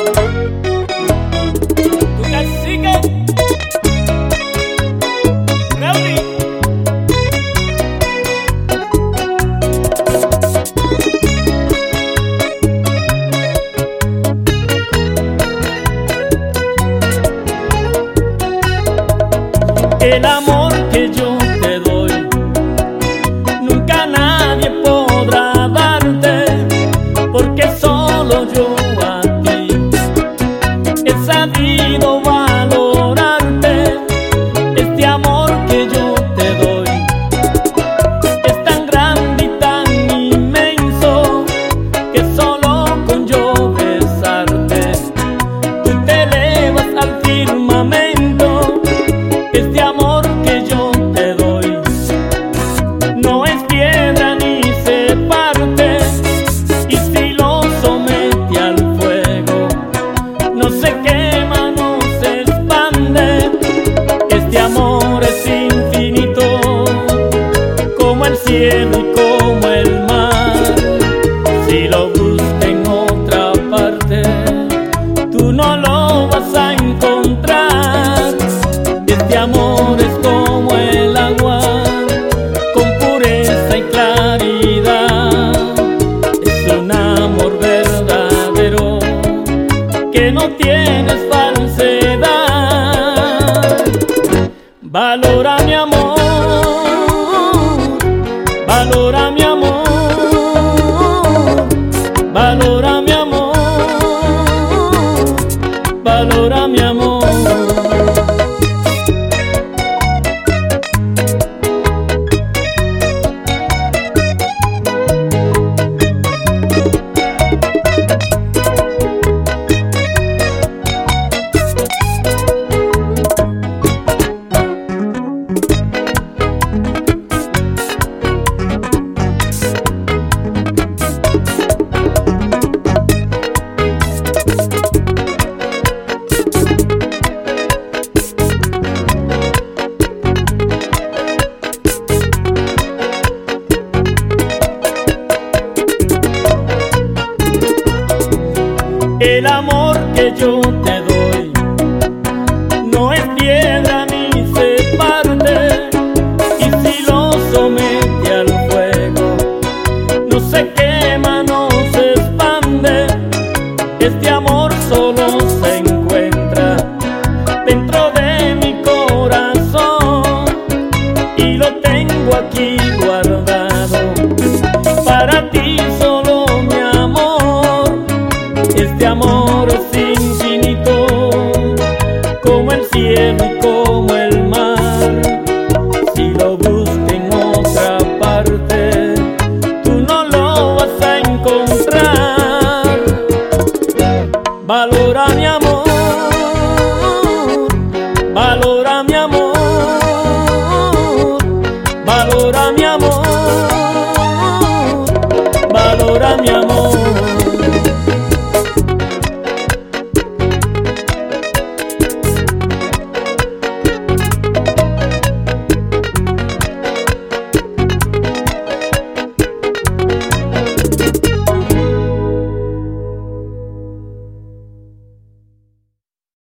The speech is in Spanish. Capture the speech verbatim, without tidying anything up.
Tu cacique, Rowdy. El amor que yo te doy, nunca nadie podrá darte, porque solo yo a ti he sabido valorarte. Este amor que yo te doy es tan grande y tan inmenso que solo con yo besarte tú te elevas al firmamento. Este amor que yo te doy no es piedra ni se parte, y si lo somete al fuego no se quema, no se expande. Este amor es infinito como el cielo y como el mar. Si lo buscas en otra parte tú no lo vas a encontrar. Este amor es como el agua, con pureza y claridad. Es un amor verdadero que no tiene falsedad. Valora mi amor, valora mi amor, valora mi amor, valora mi amor. El amor que yo te doy no es piedra ni se parte, y si lo somete al fuego no se quema, no se expande. Este amor solo se encuentra dentro de mi corazón, y lo tengo aquí guardado para ti solo, mi amor. Este amor es infinito como el cielo y como el mar. Si lo buscas en otra parte tú no lo vas a encontrar. Valora mi amor, valora mi amor, valora mi amor, valora mi amor.